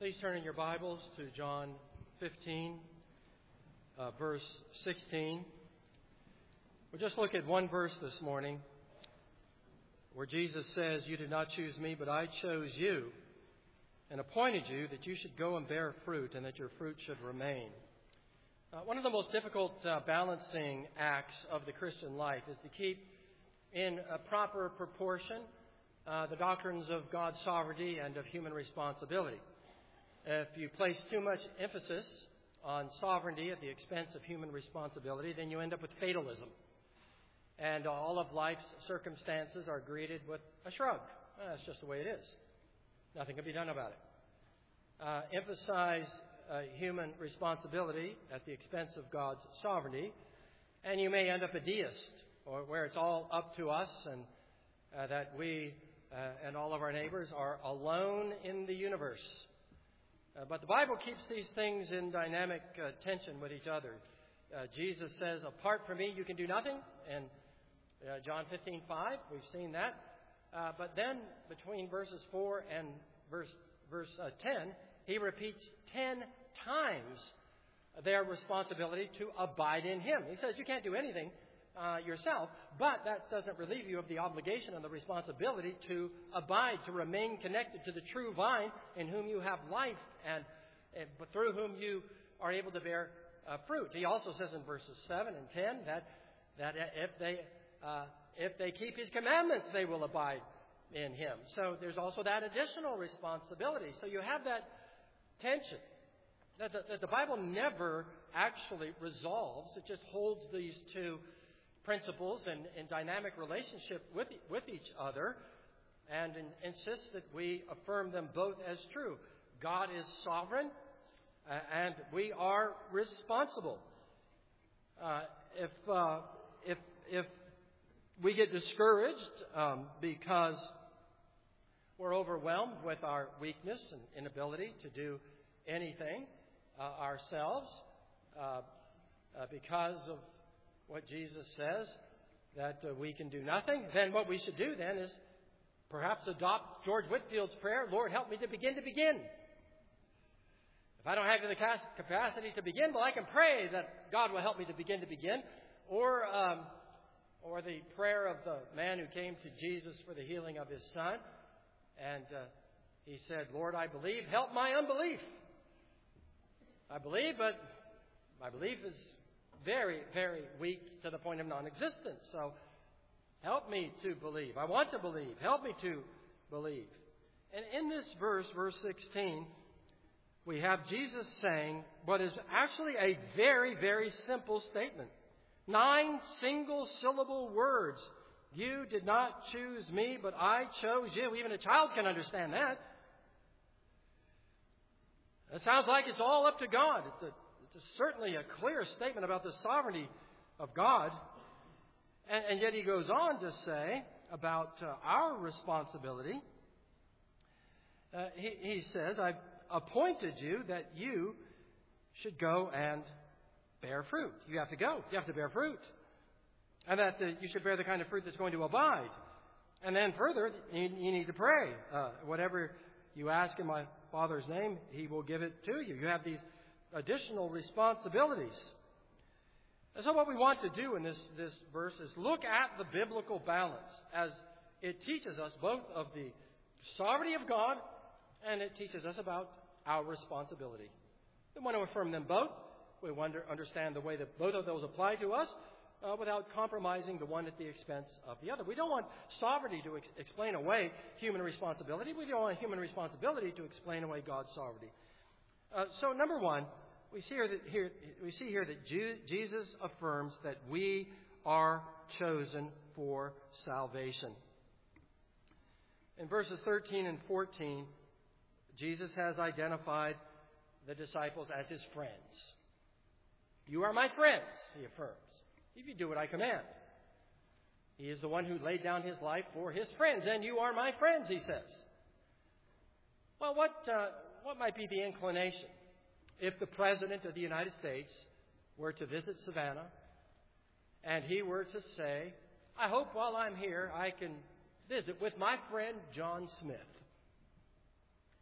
Please turn in your Bibles to John 15, verse 16. We'll just look at one verse this morning where Jesus says, "You did not choose me, but I chose you and appointed you that you should go and bear fruit and that your fruit should remain." One of the most difficult balancing acts of the Christian life is to keep in a proper proportion the doctrines of God's sovereignty and of human responsibility. If you place too much emphasis on sovereignty at the expense of human responsibility, then you end up with fatalism. And all of life's circumstances are greeted with a shrug. That's just the way it is. Nothing can be done about it. Emphasize human responsibility at the expense of God's sovereignty, and you may end up a deist, or where it's all up to us and that we and all of our neighbors are alone in the universe. But the Bible keeps these things in dynamic tension with each other. Jesus says, "Apart from me, you can do nothing." And John 15:5, we've seen that. But then between verses 4 and verse 10, he repeats 10 times their responsibility to abide in him. He says, you can't do anything yourself, but that doesn't relieve you of the obligation and the responsibility to abide, to remain connected to the true vine in whom you have life and through whom you are able to bear fruit. He also says in verses 7 and 10 that if they keep his commandments, they will abide in him. So there's also that additional responsibility. So you have that tension that the Bible never actually resolves. It just holds these two principles in dynamic relationship with each other and insists that we affirm them both as true. God is sovereign and we are responsible. If we get discouraged because we're overwhelmed with our weakness and inability to do anything ourselves because of what Jesus says, that we can do nothing, then what we should do then is perhaps adopt George Whitfield's prayer, "Lord, help me to begin to begin." If I don't have the capacity to begin, well, I can pray that God will help me to begin. Or the prayer of the man who came to Jesus for the healing of his son. And he said, "Lord, I believe, help my unbelief." I believe, but my belief is very, very weak to the point of non-existence. So help me to believe. I want to believe. Help me to believe. And in this verse, verse 16, we have Jesus saying what is actually a very, very simple statement. 9 single-syllable words. "You did not choose me, but I chose you." Even a child can understand that. It sounds like it's all up to God. It's certainly a clear statement about the sovereignty of God. And yet he goes on to say about our responsibility. He says, "I've appointed you that you should go and bear fruit." You have to go. You have to bear fruit. And that you should bear the kind of fruit that's going to abide. And then further, you need to pray. Whatever you ask in my Father's name, he will give it to you. You have these additional responsibilities. And so what we want to do in this verse is look at the biblical balance as it teaches us both of the sovereignty of God and it teaches us about our responsibility. We want to affirm them both. We want to understand the way that both of those apply to us without compromising the one at the expense of the other. We don't want sovereignty to explain away human responsibility. We don't want human responsibility to explain away God's sovereignty. So number one, we see here that Jesus affirms that we are chosen for salvation. In verses 13 and 14, Jesus has identified the disciples as his friends. "You are my friends," he affirms, "if you do what I command." He is the one who laid down his life for his friends, and you are my friends, he says. Well, what might be the inclination if the President of the United States were to visit Savannah and he were to say, "I hope while I'm here I can visit with my friend John Smith"?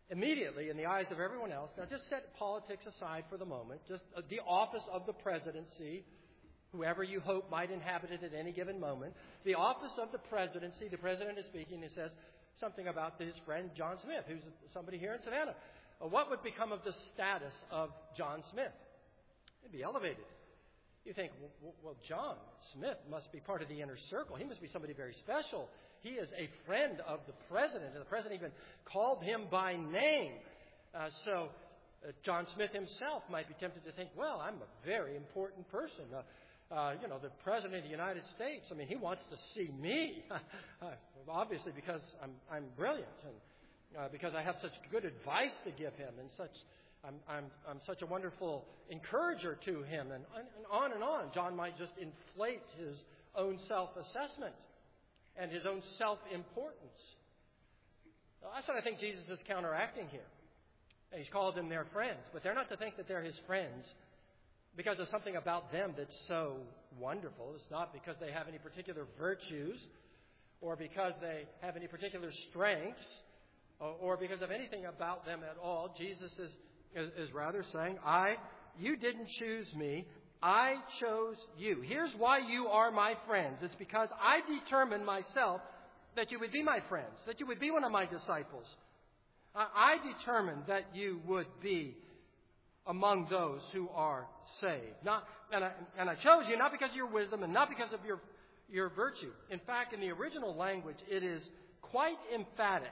immediately, in the eyes of everyone else, now just set politics aside for the moment, just the office of the presidency, whoever you hope might inhabit it at any given moment, the office of the presidency, the president is speaking, he says something about his friend John Smith, who's somebody here in Savannah. What would become of the status of John Smith? He'd be elevated. You think, well, John Smith must be part of the inner circle. He must be somebody very special. He is a friend of the president, and the president even called him by name. So John Smith himself might be tempted to think, well, I'm a very important person. The president of the United States, I mean, he wants to see me, obviously because I'm brilliant and because I have such good advice to give him and such. I'm such a wonderful encourager to him, and on and on. John might just inflate his own self-assessment and his own self-importance. That's what I think Jesus is counteracting here. He's called them their friends, but they're not to think that they're his friends because of something about them that's so wonderful. It's not because they have any particular virtues or because they have any particular strengths or because of anything about them at all. Jesus is rather saying, you didn't choose me, I chose you. Here's why you are my friends. It's because I determined myself that you would be my friends, that you would be one of my disciples. I determined that you would be among those who are saved. And I chose you not because of your wisdom and not because of your virtue. In fact, in the original language, it is quite emphatic.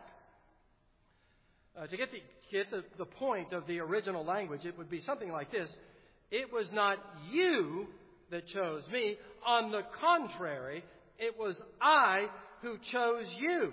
To get the point of the original language, it would be something like this. It was not you that chose me. On the contrary, it was I who chose you.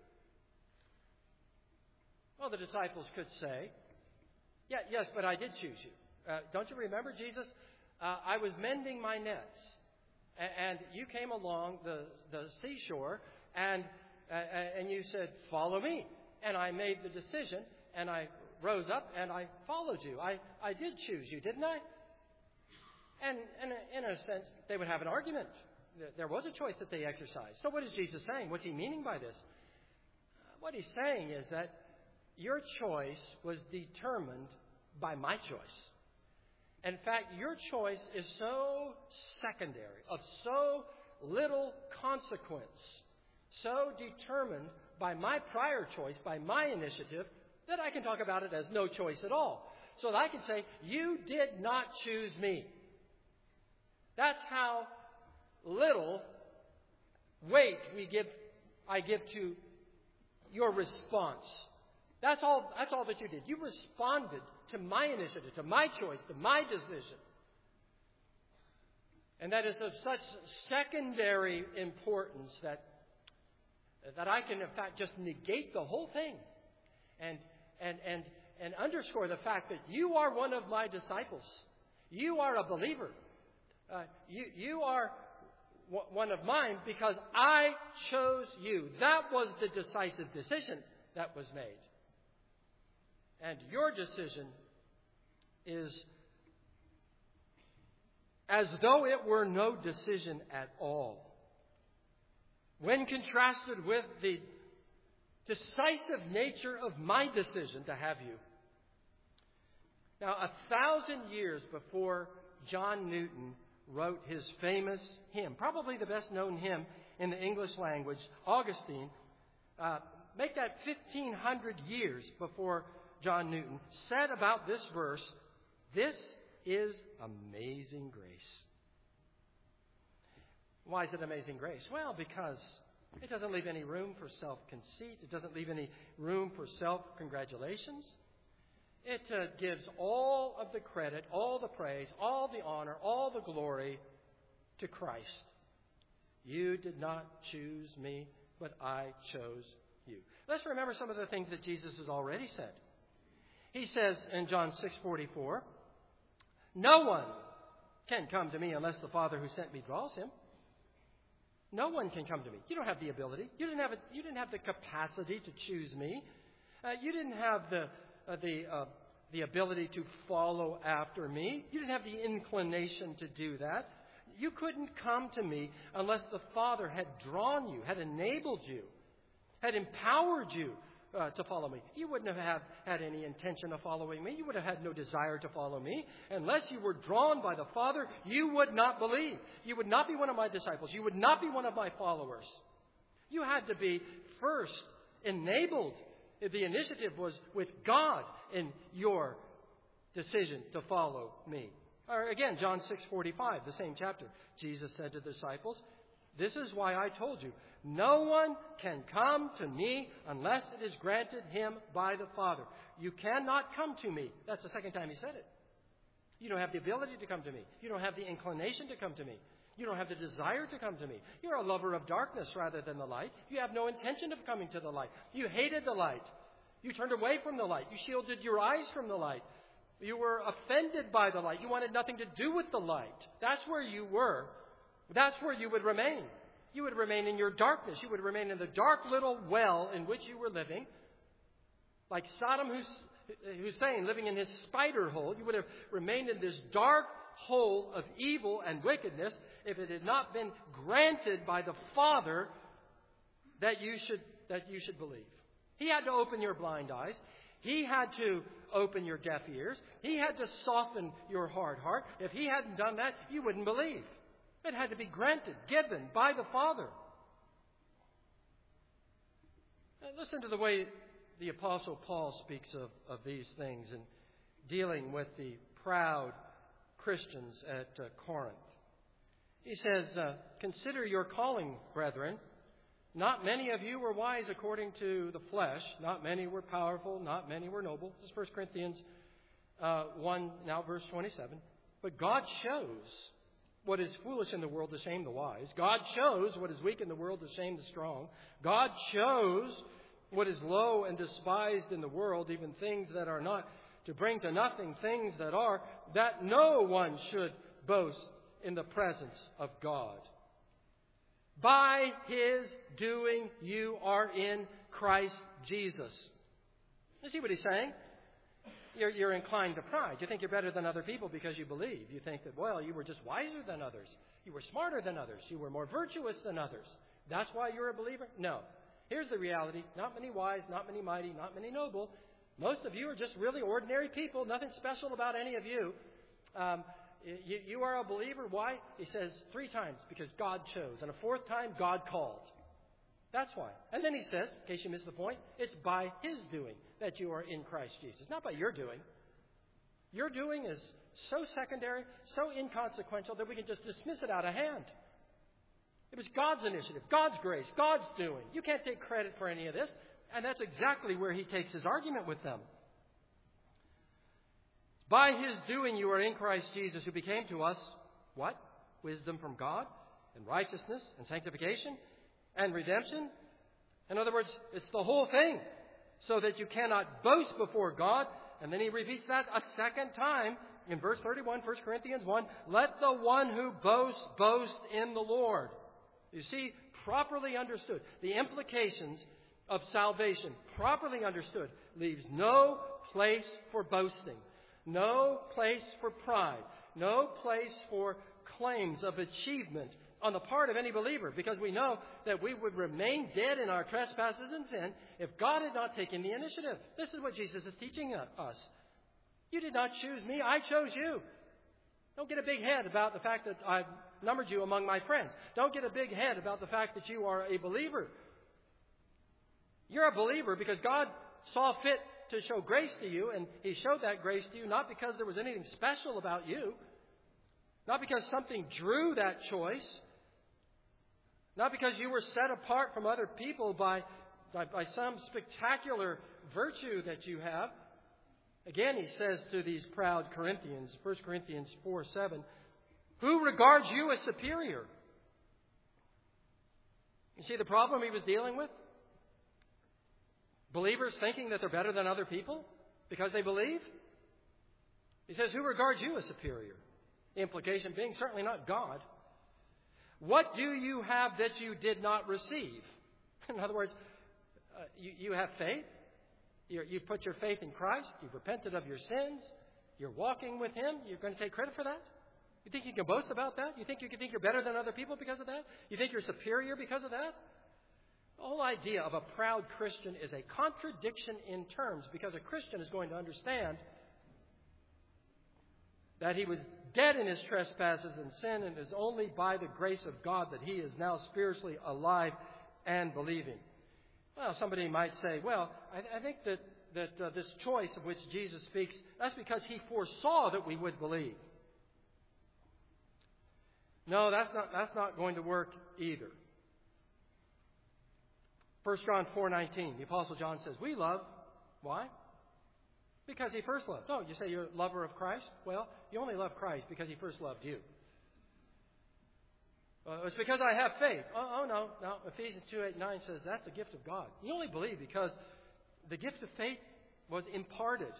Well, the disciples could say, yes, but I did choose you. Don't you remember, Jesus? I was mending my nets, and you came along the seashore, and you said, follow me. And I made the decision, and I rose up, and I followed you. I did choose you, didn't I? And in a sense, they would have an argument. There was a choice that they exercised. So what is Jesus saying? What's he meaning by this? What he's saying is that your choice was determined by my choice. In fact, your choice is so secondary, of so little consequence, so determined by my prior choice, by my initiative, that I can talk about it as no choice at all. So that I can say, you did not choose me. That's how little weight I give to your response. That's all that you did. You responded to my initiative, to my choice, to my decision. And that is of such secondary importance that I can, in fact, just negate the whole thing and underscore the fact that you are one of my disciples. You are a believer. You are one of mine because I chose you. That was the decisive decision that was made. And your decision is as though it were no decision at all. When contrasted with the decisive nature of my decision to have you. Now, 1,000 years before John Newton wrote his famous hymn, probably the best known hymn in the English language, Augustine, make that 1,500 years before John Newton, said about this verse, this is amazing grace. Why is it amazing grace? Well, because it doesn't leave any room for self-conceit. It doesn't leave any room for self-congratulations. It gives all of the credit, all the praise, all the honor, all the glory to Christ. You did not choose me, but I chose you. Let's remember some of the things that Jesus has already said. He says in John 6:44, no one can come to me unless the Father who sent me draws him. No one can come to me. You don't have the ability. You didn't have the capacity to choose me. You didn't have the ability to follow after me. You didn't have the inclination to do that. You couldn't come to me unless the Father had drawn you, had enabled you, had empowered you to follow me. You wouldn't have had any intention of following me. You would have had no desire to follow me. Unless you were drawn by the Father, you would not believe. You would not be one of my disciples. You would not be one of my followers. You had to be first enabled. The initiative was with God in your decision to follow me. Or again, John 6:45, the same chapter. Jesus said to the disciples, "This is why I told you, no one can come to me unless it is granted him by the Father. You cannot come to me." That's the second time he said it. You don't have the ability to come to me. You don't have the inclination to come to me. You don't have the desire to come to me. You're a lover of darkness rather than the light. You have no intention of coming to the light. You hated the light. You turned away from the light. You shielded your eyes from the light. You were offended by the light. You wanted nothing to do with the light. That's where you were. That's where you would remain. You would remain in your darkness. You would remain in the dark little well in which you were living. Like Saddam Hussein living in his spider hole. You would have remained in this dark hole of evil and wickedness if it had not been granted by the Father that you should believe. He had to open your blind eyes. He had to open your deaf ears. He had to soften your hard heart. If he hadn't done that, you wouldn't believe. It had to be granted, given by the Father. And listen to the way the Apostle Paul speaks of these things in dealing with the proud Christians at Corinth. He says, "Consider your calling, brethren. Not many of you were wise according to the flesh. Not many were powerful. Not many were noble." This is 1 Corinthians 1, now verse 27. "But God shows what is foolish in the world to shame the wise. God shows what is weak in the world to shame the strong. God shows what is low and despised in the world, even things that are not, to bring to nothing things that are, that no one should boast in the presence of God. By His doing, you are in Christ Jesus." You see what he's saying? You're inclined to pride. You think you're better than other people because you believe. You think that, well, you were just wiser than others. You were smarter than others. You were more virtuous than others. That's why you're a believer? No. Here's the reality. Not many wise, not many mighty, not many noble. Most of you are just really ordinary people. Nothing special about any of you. You are a believer. Why? He says 3 times, because God chose. And a 4th time, God called. That's why. And then he says, in case you missed the point, it's by His doing that you are in Christ Jesus. Not by your doing. Your doing is so secondary, so inconsequential that we can just dismiss it out of hand. It was God's initiative, God's grace, God's doing. You can't take credit for any of this. And that's exactly where he takes his argument with them. By His doing you are in Christ Jesus, who became to us, what? Wisdom from God, and righteousness, and sanctification, and redemption. In other words, it's the whole thing, so that you cannot boast before God. And then he repeats that a second time in verse 31, 1 Corinthians 1. "Let the one who boasts, boast in the Lord." You see, properly understood, the implications of salvation, properly understood, leaves no place for boasting. No place for pride. No place for claims of achievement on the part of any believer, because we know that we would remain dead in our trespasses and sin if God had not taken the initiative. This is what Jesus is teaching us. You did not choose me, I chose you. Don't get a big head about the fact that I've numbered you among my friends. Don't get a big head about the fact that you are a believer. You're a believer because God saw fit to show grace to you, and He showed that grace to you not because there was anything special about you, not because something drew that choice, not because you were set apart from other people by some spectacular virtue that you have. Again, he says to these proud Corinthians, 1 Corinthians 4:7, "Who regards you as superior?" You see the problem he was dealing with? Believers thinking that they're better than other people because they believe? He says, "Who regards you as superior?" The implication being certainly not God. "What do you have that you did not receive?" In other words, you have faith. You've put your faith in Christ. You've repented of your sins. You're walking with Him. You're going to take credit for that? You think you can boast about that? You think you're better than other people because of that? You think you're superior because of that? The whole idea of a proud Christian is a contradiction in terms, because a Christian is going to understand that he was dead in his trespasses and sin, and it is only by the grace of God that he is now spiritually alive and believing. Well, somebody might say, well, I think that this choice of which Jesus speaks, that's because he foresaw that we would believe. No, that's not going to work either. 1 John 4:19, the Apostle John says, we love. Why? Because he first loved. No, you say you're a lover of Christ? Well, you only love Christ because he first loved you. It's because I have faith. Oh, no. Ephesians 2:8-9 says that's a gift of God. You only believe because the gift of faith was imparted.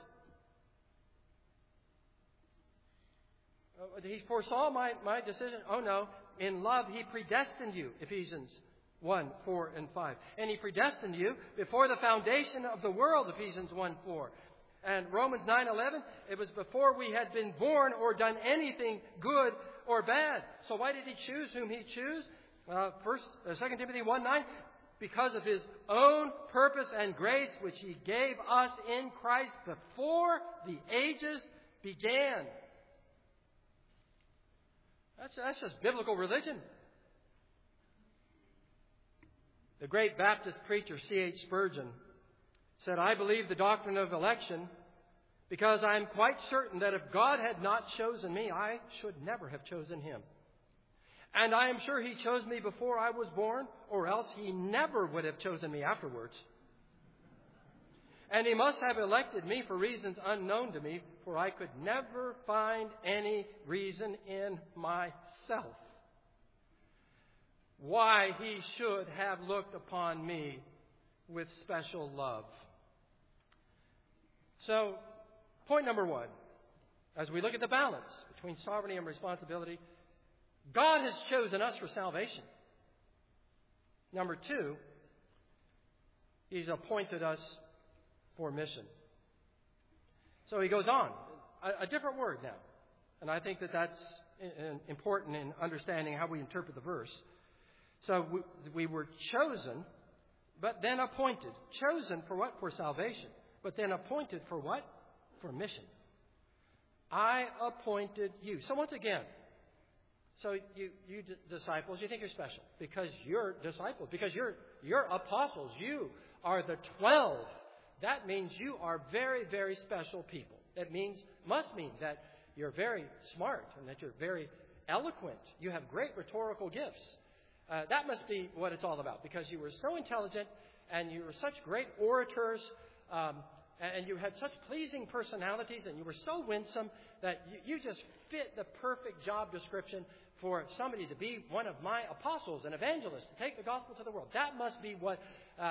He foresaw my decision. Oh, no. In love, he predestined you. Ephesians 1:4-5. And he predestined you before the foundation of the world. Ephesians 1:4. And Romans 9:11, it was before we had been born or done anything good or bad. So why did he choose whom he chose? 2 Timothy 1:9, because of his own purpose and grace, which he gave us in Christ before the ages began. That's just biblical religion. The great Baptist preacher C.H. Spurgeon said, I believe the doctrine of election because I am quite certain that if God had not chosen me, I should never have chosen him. And I am sure he chose me before I was born, or else he never would have chosen me afterwards. And he must have elected me for reasons unknown to me, for I could never find any reason in myself why he should have looked upon me with special love. So, point number one, as we look at the balance between sovereignty and responsibility, God has chosen us for salvation. Number two, he's appointed us for mission. So he goes on, a different word now. And I think that's important in understanding how we interpret the verse. So we were chosen, but then appointed. Chosen for what? For salvation. But then appointed for what? For mission. I appointed you. So once again, so you disciples, you think you're special because you're disciples, because you're apostles. You are the 12. That means you are very, very special people. It must mean that you're very smart and that you're very eloquent. You have great rhetorical gifts. That must be what it's all about, because you were so intelligent and you were such great orators, and you had such pleasing personalities, and you were so winsome that you just fit the perfect job description for somebody to be one of my apostles and evangelists, to take the gospel to the world. That must be what...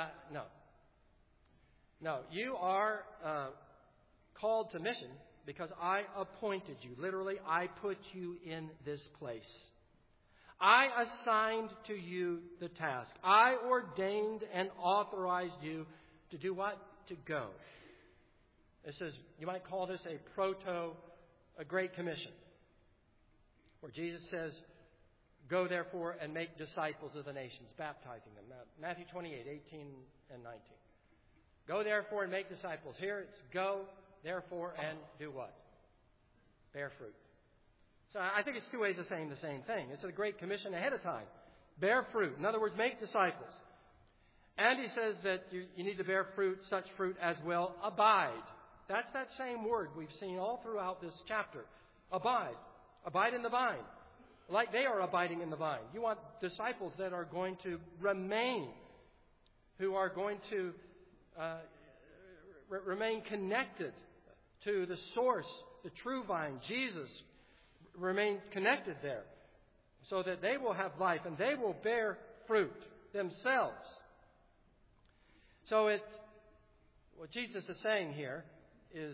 No, you are called to mission because I appointed you. Literally, I put you in this place. I assigned to you the task. I ordained and authorized you to do what? To go. It says, you might call this a Great Commission, where Jesus says, go therefore and make disciples of the nations, baptizing them. Matthew 28:18 and 19. Go therefore and make disciples. Here it's go therefore and do what? Bear fruit. So I think it's two ways of saying the same thing. It's a Great Commission ahead of time. Bear fruit. In other words, make disciples. And he says that you need to bear fruit, such fruit as will abide. That's that same word we've seen all throughout this chapter. Abide. Abide in the vine. Like they are abiding in the vine. You want disciples that are going to remain, who are going to remain connected to the source, the true vine, Jesus. Remain connected there so that they will have life and they will bear fruit themselves. So what Jesus is saying here is,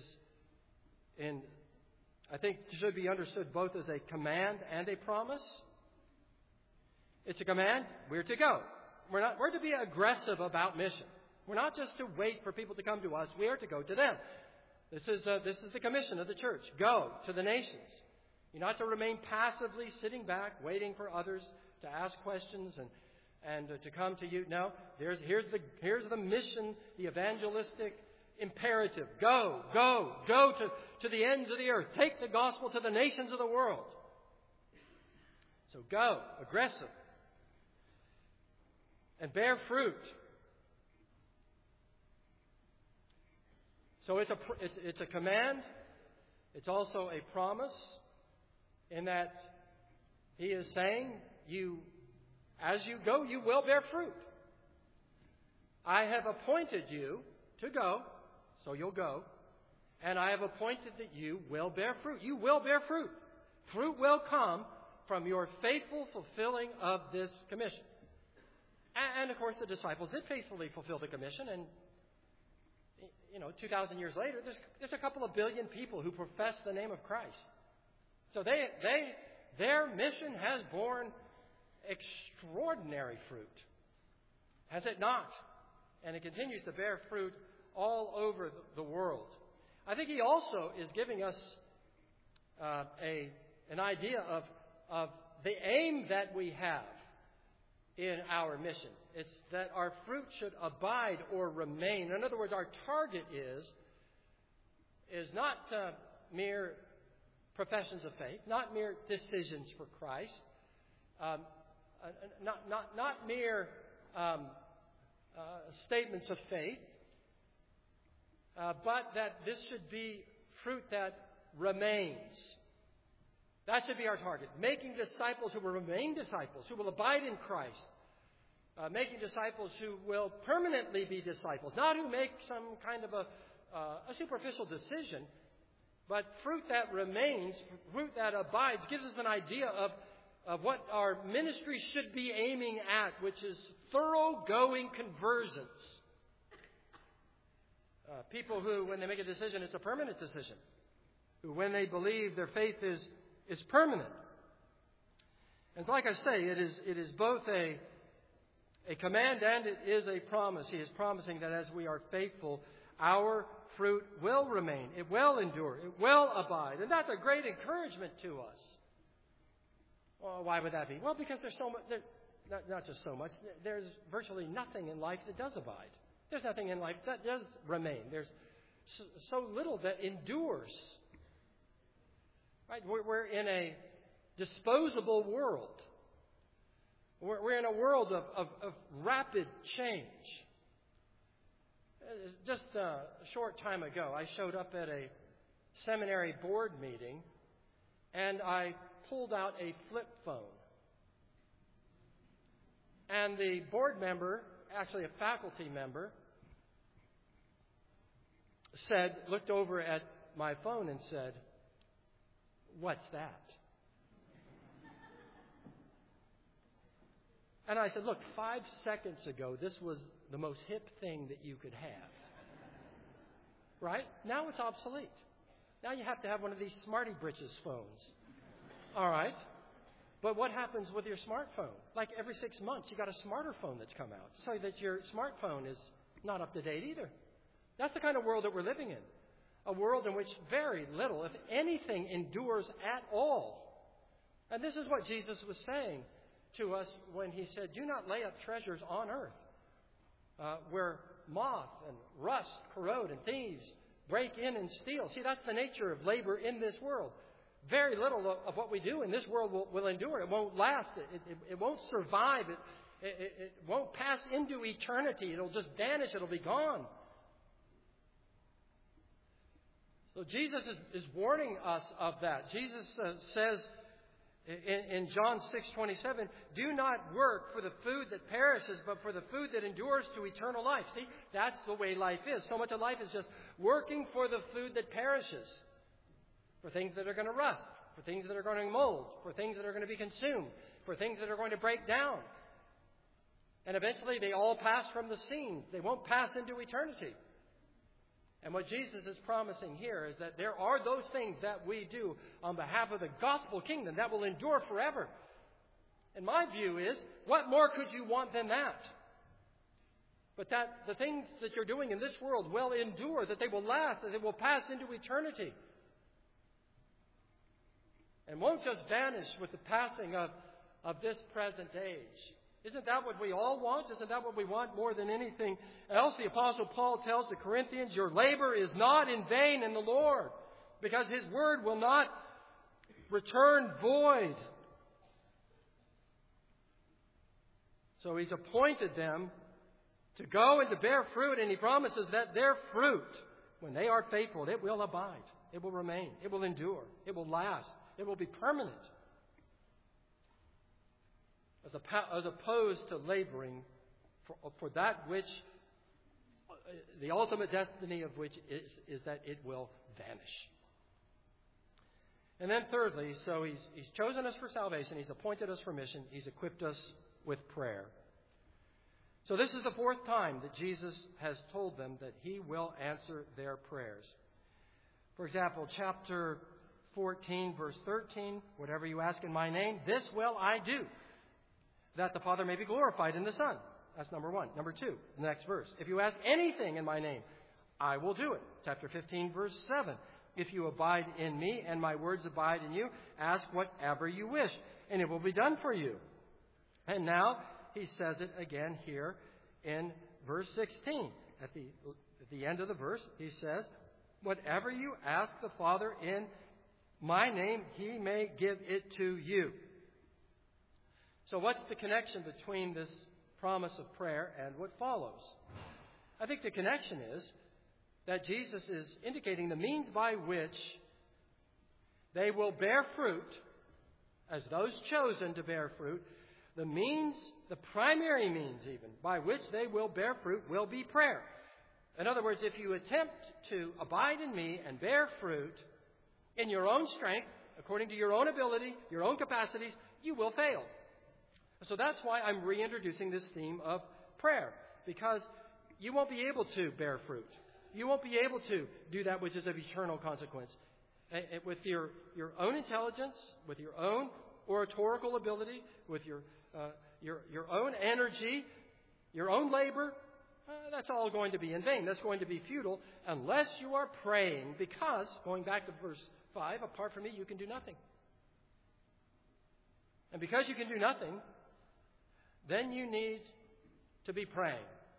I think should be understood both as a command and a promise. It's a command. We're to go. We're to be aggressive about mission. We're not just to wait for people to come to us. We are to go to them. This is the commission of the church. Go to the nations. You're not to remain passively sitting back, waiting for others to ask questions and to come to you. No, here's the mission, the evangelistic imperative. Go to the ends of the earth. Take the gospel to the nations of the world. So go, aggressive, and bear fruit. So it's a command. It's also a promise in that he is saying, as you go, you will bear fruit. I have appointed you to go, so you'll go, and I have appointed that you will bear fruit. You will bear fruit. Fruit will come from your faithful fulfilling of this commission. And of course, the disciples did faithfully fulfill the commission, and 2,000 years later, there's a couple of billion people who profess the name of Christ. So their mission has borne extraordinary fruit, has it not? And it continues to bear fruit all over the world. I think he also is giving us an idea of the aim that we have in our mission. It's that our fruit should abide or remain. In other words, our target is not mere professions of faith, not mere decisions for Christ, not mere statements of faith, but that this should be fruit that remains. That should be our target. Making disciples who will remain disciples, who will abide in Christ. Making disciples who will permanently be disciples. Not who make some kind of a superficial decision, but fruit that remains, fruit that abides, gives us an idea of what our ministry should be aiming at, which is thoroughgoing conversions. People who, when they make a decision, it's a permanent decision. Who, when they believe, their faith is permanent. And like I say, it is both a command and it is a promise. He is promising that as we are faithful, our fruit will remain. It will endure. It will abide. And that's a great encouragement to us. Well, why would that be? Well, because there's so much, not just so much, there's virtually nothing in life that does abide. There's nothing in life that does remain. There's so little that endures. Right? We're in a disposable world. We're in a world of rapid change. Just a short time ago, I showed up at a seminary board meeting, and I pulled out a flip phone. And the board member, actually a faculty member, looked over at my phone and said, "What's that?" And I said, "Look, 5 seconds ago, this was the most hip thing that you could have. Right? Now it's obsolete. Now you have to have one of these smarty britches phones. All right? But what happens with your smartphone? Like every 6 months, you got a smarter phone that's come out, so that your smartphone is not up to date either. That's the kind of world that we're living in. A world in which very little, if anything, endures at all. And this is what Jesus was saying to us when he said, "Do not lay up treasures on earth, where moth and rust corrode and thieves break in and steal." See, that's the nature of labor in this world. Very little of what we do in this world will endure. It won't last. It won't survive. It won't pass into eternity. It'll just vanish. It'll be gone. So Jesus is warning us of that. Jesus says in John 6:27, "Do not work for the food that perishes, but for the food that endures to eternal life." See, that's the way life is. So much of life is just working for the food that perishes, for things that are going to rust, for things that are going to mold, for things that are going to be consumed, for things that are going to break down. And eventually they all pass from the scene. They won't pass into eternity. And what Jesus is promising here is that there are those things that we do on behalf of the gospel kingdom that will endure forever. And my view is, what more could you want than that? But that the things that you're doing in this world will endure, that they will last, that they will pass into eternity. And won't just vanish with the passing of this present age. Isn't that what we all want? Isn't that what we want more than anything else? The Apostle Paul tells the Corinthians, your labor is not in vain in the Lord, because His word will not return void. So He's appointed them to go and to bear fruit, and He promises that their fruit, when they are faithful, it will abide, it will remain, it will endure, it will last, it will be permanent. As opposed to laboring for that which, the ultimate destiny of which is that it will vanish. And then thirdly, so He's chosen us for salvation, He's appointed us for mission, He's equipped us with prayer. So this is the fourth time that Jesus has told them that He will answer their prayers. For example, chapter 14, verse 13, whatever you ask in my name, this will I do, that the Father may be glorified in the Son. That's number one. Number two, the next verse. If you ask anything in my name, I will do it. Chapter 15, verse 7. If you abide in me and my words abide in you, ask whatever you wish, and it will be done for you. And now He says it again here in verse 16. At the end of the verse, He says, whatever you ask the Father in my name, He may give it to you. So what's the connection between this promise of prayer and what follows? I think the connection is that Jesus is indicating the means by which they will bear fruit, as those chosen to bear fruit. The means, the primary means even, by which they will bear fruit will be prayer. In other words, if you attempt to abide in me and bear fruit in your own strength, according to your own ability, your own capacities, you will fail. So that's why I'm reintroducing this theme of prayer, because you won't be able to bear fruit. You won't be able to do that which is of eternal consequence. With your own intelligence, with your own oratorical ability, with your own energy, your own labor, that's all going to be in vain. That's going to be futile unless you are praying, because, going back to verse 5, apart from me you can do nothing. And because you can do nothing, then you need to be praying.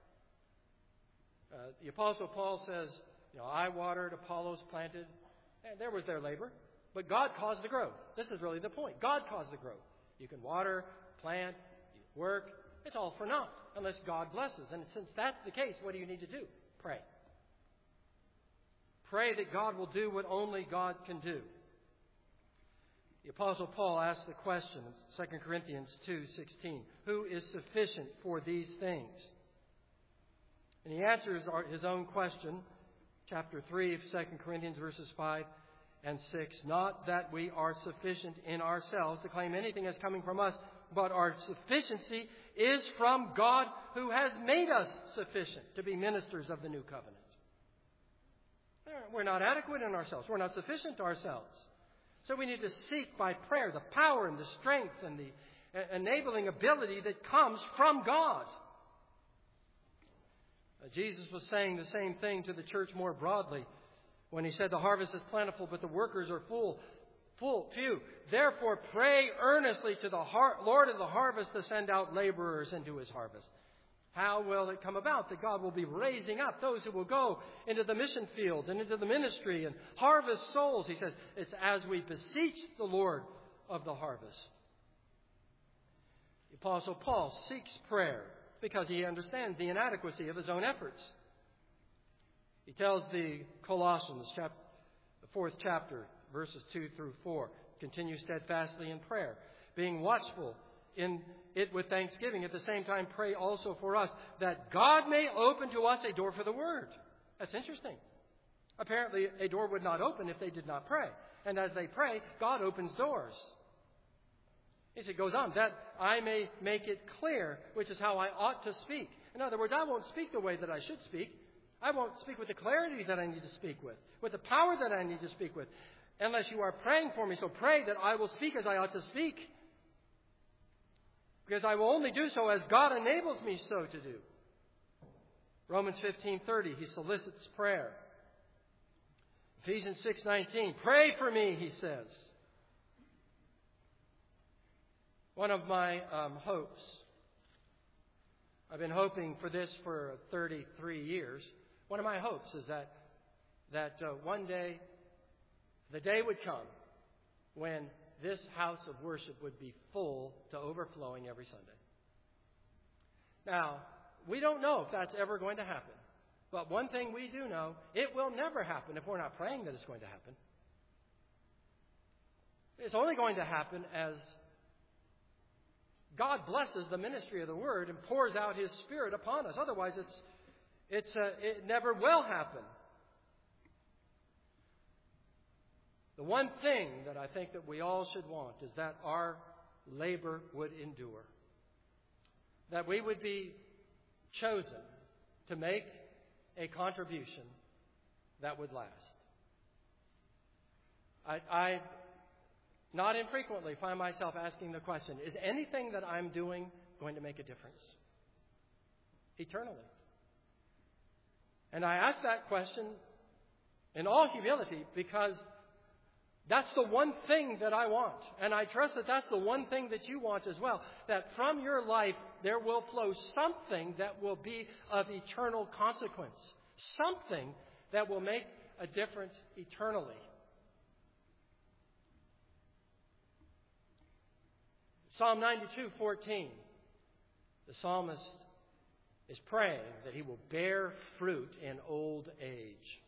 The Apostle Paul says, I watered, Apollos planted, and there was their labor. But God caused the growth. This is really the point. God caused the growth. You can water, plant, work. It's all for naught unless God blesses. And since that's the case, what do you need to do? Pray. Pray that God will do what only God can do. The Apostle Paul asked the question in 2 Corinthians 2:16, who is sufficient for these things? And he answers his own question, chapter 3 of 2 Corinthians, verses 5 and 6. Not that we are sufficient in ourselves to claim anything as coming from us, but our sufficiency is from God, who has made us sufficient to be ministers of the new covenant. We're not adequate in ourselves. We're not sufficient ourselves. So we need to seek by prayer the power and the strength and the enabling ability that comes from God. Jesus was saying the same thing to the church more broadly when He said the harvest is plentiful, but the workers are few. Therefore pray earnestly to the Lord of the harvest to send out laborers into His harvest. How will it come about that God will be raising up those who will go into the mission field and into the ministry and harvest souls? He says, it's as we beseech the Lord of the harvest. The Apostle Paul seeks prayer because he understands the inadequacy of his own efforts. He tells the Colossians, the 4th chapter, verses 2 through 4, continue steadfastly in prayer, being watchful in it with thanksgiving. At the same time, pray also for us, that God may open to us a door for the word. That's interesting. Apparently, a door would not open if they did not pray. And as they pray, God opens doors. It goes on, that I may make it clear, which is how I ought to speak. In other words, I won't speak the way that I should speak. I won't speak with the clarity that I need to speak with the power that I need to speak with, unless you are praying for me. So pray that I will speak as I ought to speak. Because I will only do so as God enables me so to do. Romans 15:30, he solicits prayer. Ephesians 6:19, pray for me, he says. One of my hopes I've been hoping for this for 33 years. One of my hopes is that one day, the day would come when this house of worship would be full to overflowing every Sunday. Now, we don't know if that's ever going to happen. But one thing we do know, it will never happen if we're not praying that it's going to happen. It's only going to happen as God blesses the ministry of the Word and pours out His Spirit upon us. Otherwise, it never will happen. The one thing that I think that we all should want is that our labor would endure. That we would be chosen to make a contribution that would last. I not infrequently find myself asking the question, is anything that I'm doing going to make a difference eternally? And I ask that question in all humility because that's the one thing that I want. And I trust that that's the one thing that you want as well. That from your life there will flow something that will be of eternal consequence. Something that will make a difference eternally. Psalm 92:14. The psalmist is praying that he will bear fruit in old age.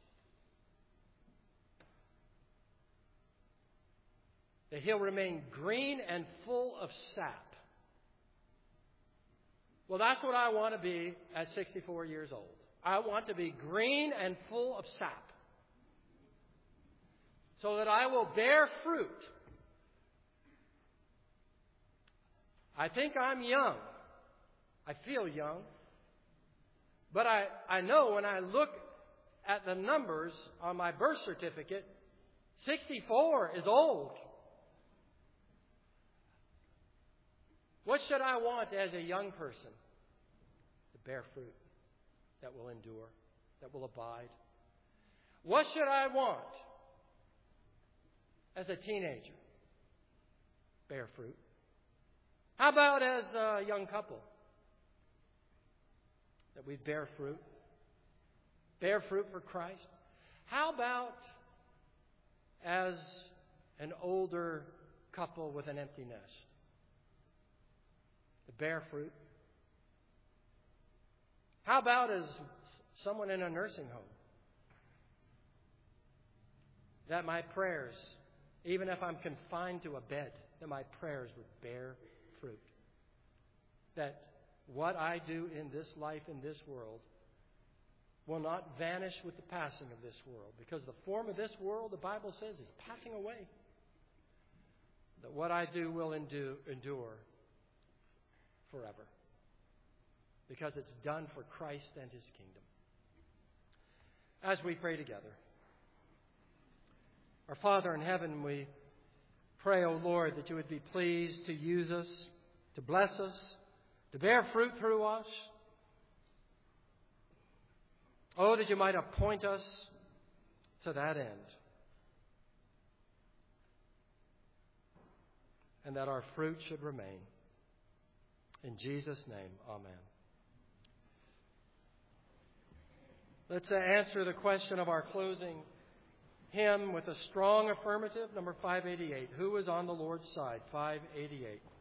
That he'll remain green and full of sap. Well, that's what I want to be at 64 years old. I want to be green and full of sap. So that I will bear fruit. I think I'm young. I feel young. But I know when I look at the numbers on my birth certificate, 64 is old. What should I want as a young person? To bear fruit that will endure, that will abide. What should I want as a teenager? Bear fruit. How about as a young couple? That we bear fruit. Bear fruit for Christ. How about as an older couple with an empty nest? To bear fruit. How about as someone in a nursing home? That my prayers, even if I'm confined to a bed, that my prayers would bear fruit. That what I do in this life, in this world, will not vanish with the passing of this world. Because the form of this world, the Bible says, is passing away. That what I do will endure forever. Because it's done for Christ and His kingdom. As we pray together. Our Father in heaven, we pray, O Lord, that you would be pleased to use us, to bless us, to bear fruit through us. Oh, that you might appoint us to that end. And that our fruit should remain. In Jesus' name, amen. Let's answer the question of our closing hymn with a strong affirmative, number 588. Who is on the Lord's side? 588.